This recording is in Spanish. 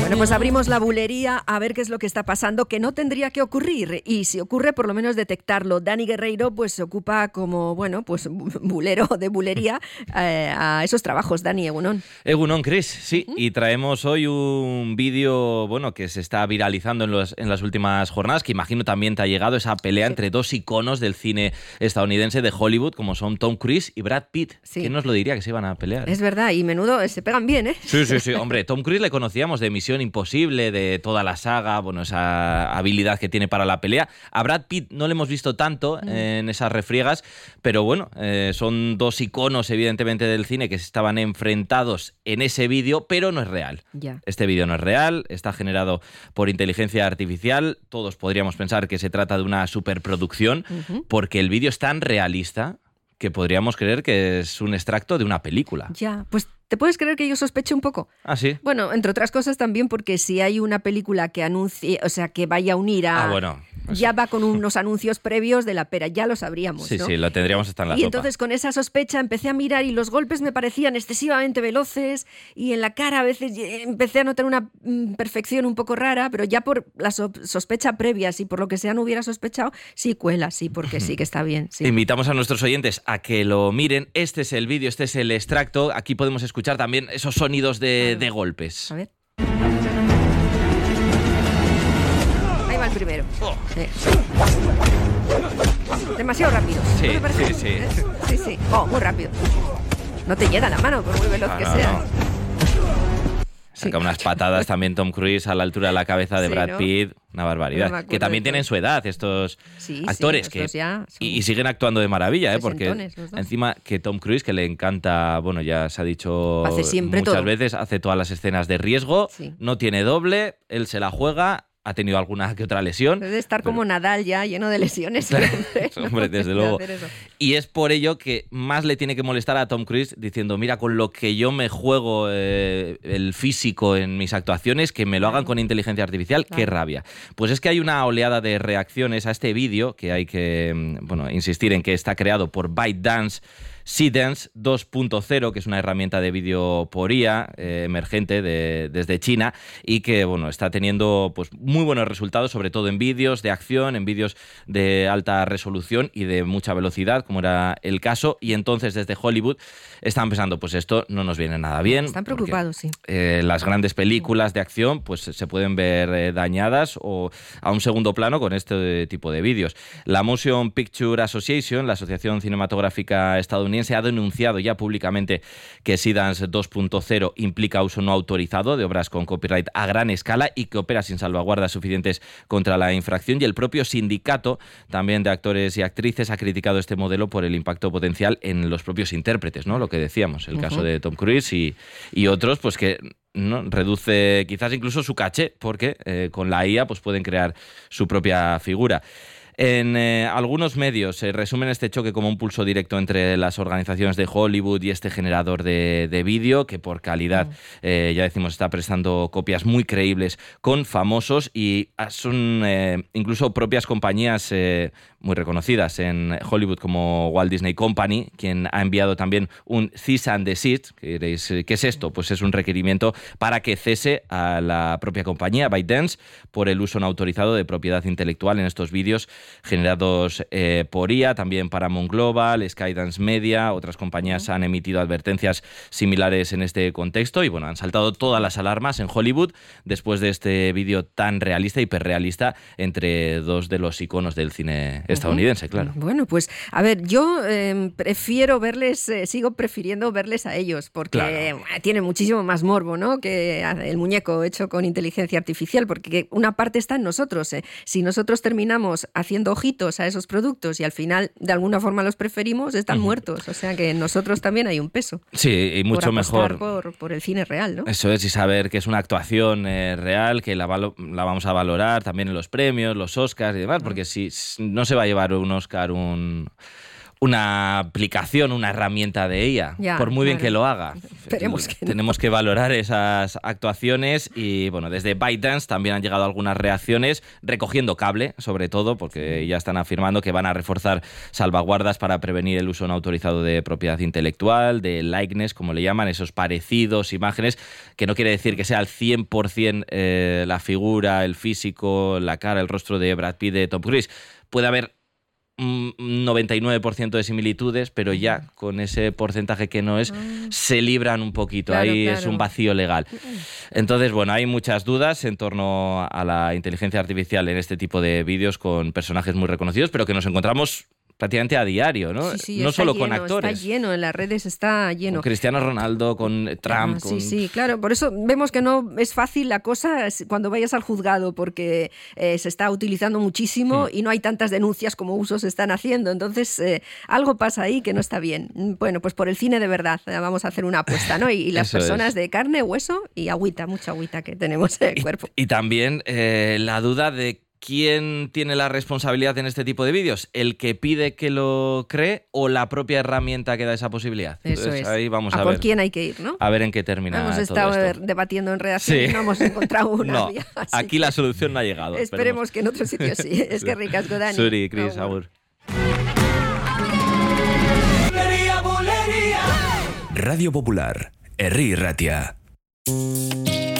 Bueno, pues abrimos la bulería a ver qué es lo que está pasando, que no tendría que ocurrir, y si ocurre, por lo menos detectarlo. Dani Guerreiro pues se ocupa como, bueno, pues bulero de bulería a esos trabajos. Dani, egunon. Egunon, Chris, sí, y traemos hoy un vídeo, bueno, que se está viralizando en las últimas jornadas, que imagino también te ha llegado, esa pelea entre dos iconos del cine estadounidense de Hollywood, como son Tom Cruise y Brad Pitt. Sí. ¿Quién nos lo diría que se iban a pelear? Es verdad, y menudo, se pegan bien, ¿eh? Sí, hombre, Tom Cruise le conocíamos de Misión Imposible, de toda la saga, bueno, esa habilidad que tiene para la pelea. A Brad Pitt no le hemos visto tanto en esas refriegas, pero bueno, son dos iconos evidentemente del cine que se estaban enfrentados en ese vídeo, pero no es real. Ya. Este vídeo no es real, está generado por inteligencia artificial. Todos podríamos pensar que se trata de una superproducción, porque el vídeo es tan realista que podríamos creer que es un extracto de una película. Ya, pues ¿te puedes creer que yo sospeché un poco? ¿Ah, sí? Bueno, entre otras cosas también porque si hay una película que anuncie, o sea, que vaya a unir a... bueno. Pues ya va con unos anuncios previos de la pera, ya lo sabríamos, sí, ¿no? Sí, lo tendríamos hasta en la Y sopa. entonces con esa sospecha empecé a mirar y los golpes me parecían excesivamente veloces y en la cara a veces empecé a notar una perfección un poco rara, pero ya por la sospecha previa, si por lo que sea no hubiera sospechado, sí cuela, sí, porque sí que está bien. Sí. Invitamos a nuestros oyentes a que lo miren. Este es el vídeo, este es el extracto. Aquí podemos escuchar también esos sonidos de golpes. A ver. Ahí va el primero. Sí. Demasiado rápido. Sí, ¿No te parece? Sí. Oh, muy rápido. No te llega la mano, por muy veloz que sea. No. Saca unas patadas también Tom Cruise a la altura de la cabeza de Brad Pitt. Una barbaridad. No que también tienen su edad estos actores que ya y siguen actuando de maravilla, porque los dos. encima que Tom Cruise, que le encanta, bueno, ya se ha dicho hace siempre muchas todo. veces, hace todas las escenas de riesgo, no tiene doble, él se la juega. Ha tenido alguna que otra lesión. Debe estar como Nadal ya, lleno de lesiones. Hombre, desde luego. Y es por ello que más le tiene que molestar a Tom Cruise diciendo, mira, con lo que yo me juego el físico en mis actuaciones, que me lo hagan con inteligencia artificial, qué rabia. Pues es que hay una oleada de reacciones a este vídeo, que hay que insistir en que está creado por ByteDance, Seedance 2.0, que es una herramienta de vídeo por IA emergente desde China y que está teniendo pues muy buenos resultados, sobre todo en vídeos de acción, en vídeos de alta resolución y de mucha velocidad, como era el caso. Y entonces desde Hollywood están pensando, pues esto no nos viene nada bien. Están preocupados, sí. Las grandes películas de acción pues se pueden ver dañadas o a un segundo plano con este tipo de vídeos. La Motion Picture Association, la Asociación Cinematográfica Estadounidense, ha denunciado ya públicamente que Seedance 2.0 implica uso no autorizado de obras con copyright a gran escala y que opera sin salvaguardas suficientes contra la infracción, y el propio sindicato también de actores y actrices ha criticado este modelo por el impacto potencial en los propios intérpretes, ¿no? Lo que decíamos, el caso de Tom Cruise y otros, pues que ¿no? Reduce quizás incluso su caché, porque con la IA pues pueden crear su propia figura. En algunos medios se resumen este choque como un pulso directo entre las organizaciones de Hollywood y este generador de vídeo, que por calidad, ya decimos, está prestando copias muy creíbles con famosos, y son incluso propias compañías muy reconocidas en Hollywood como Walt Disney Company, quien ha enviado también un cease and desist. ¿Qué es esto? Pues es un requerimiento para que cese a la propia compañía, ByteDance, por el uso no autorizado de propiedad intelectual en estos vídeos generados por IA. También Paramount Global, Skydance Media, otras compañías han emitido advertencias similares en este contexto y han saltado todas las alarmas en Hollywood después de este vídeo tan realista, hiperrealista, entre dos de los iconos del cine estadounidense, claro. Bueno, pues a ver, yo prefiero verles, sigo prefiriendo verles a ellos, porque tiene muchísimo más morbo, ¿no?, que el muñeco hecho con inteligencia artificial, porque una parte está en nosotros. Si nosotros terminamos haciendo ojitos a esos productos y al final de alguna forma los preferimos, están muertos. O sea que en nosotros también hay un peso. Sí, y mucho mejor por el cine real, ¿no? Eso es, y saber que es una actuación real, que la vamos a valorar también en los premios, los Oscars y demás, porque si no se va a llevar un Oscar un una aplicación, una herramienta de IA, por muy bien que lo haga. Esperemos que no. Tenemos que valorar esas actuaciones y, bueno, desde ByteDance también han llegado algunas reacciones recogiendo cable, sobre todo, porque ya están afirmando que van a reforzar salvaguardas para prevenir el uso no autorizado de propiedad intelectual, de likeness, como le llaman, esos parecidos, imágenes, que no quiere decir que sea al 100% la figura, el físico, la cara, el rostro de Brad Pitt, de Tom Cruise. Puede haber un 99% de similitudes, pero ya con ese porcentaje que no es, se libran un poquito. Claro, Ahí claro. es un vacío legal. Entonces, bueno, hay muchas dudas en torno a la inteligencia artificial en este tipo de vídeos con personajes muy reconocidos, pero que nos encontramos prácticamente a diario, ¿no? Sí, no solo lleno, con actores. Está lleno, en las redes está lleno. Con Cristiano Ronaldo, con Trump. Sí, claro. Por eso vemos que no es fácil la cosa cuando vayas al juzgado, porque se está utilizando muchísimo y no hay tantas denuncias como usos se están haciendo. Entonces, algo pasa ahí que no está bien. Bueno, pues por el cine de verdad vamos a hacer una apuesta, ¿no? Y las personas de carne, hueso y agüita, mucha agüita que tenemos en el cuerpo. Y también la duda de ¿quién tiene la responsabilidad en este tipo de vídeos? ¿El que pide que lo cree o la propia herramienta que da esa posibilidad? Eso Entonces, es. ahí vamos a por ver. quién hay que ir, ¿no? A ver en qué termina Hemos todo estado esto. debatiendo en redacción y no hemos encontrado una No, vía. aquí la solución no ha llegado. Esperemos que en otro sitio sí. Es que ricasco, Dani. Suri, Cris, agur. Radio Popular, Herri Ratia.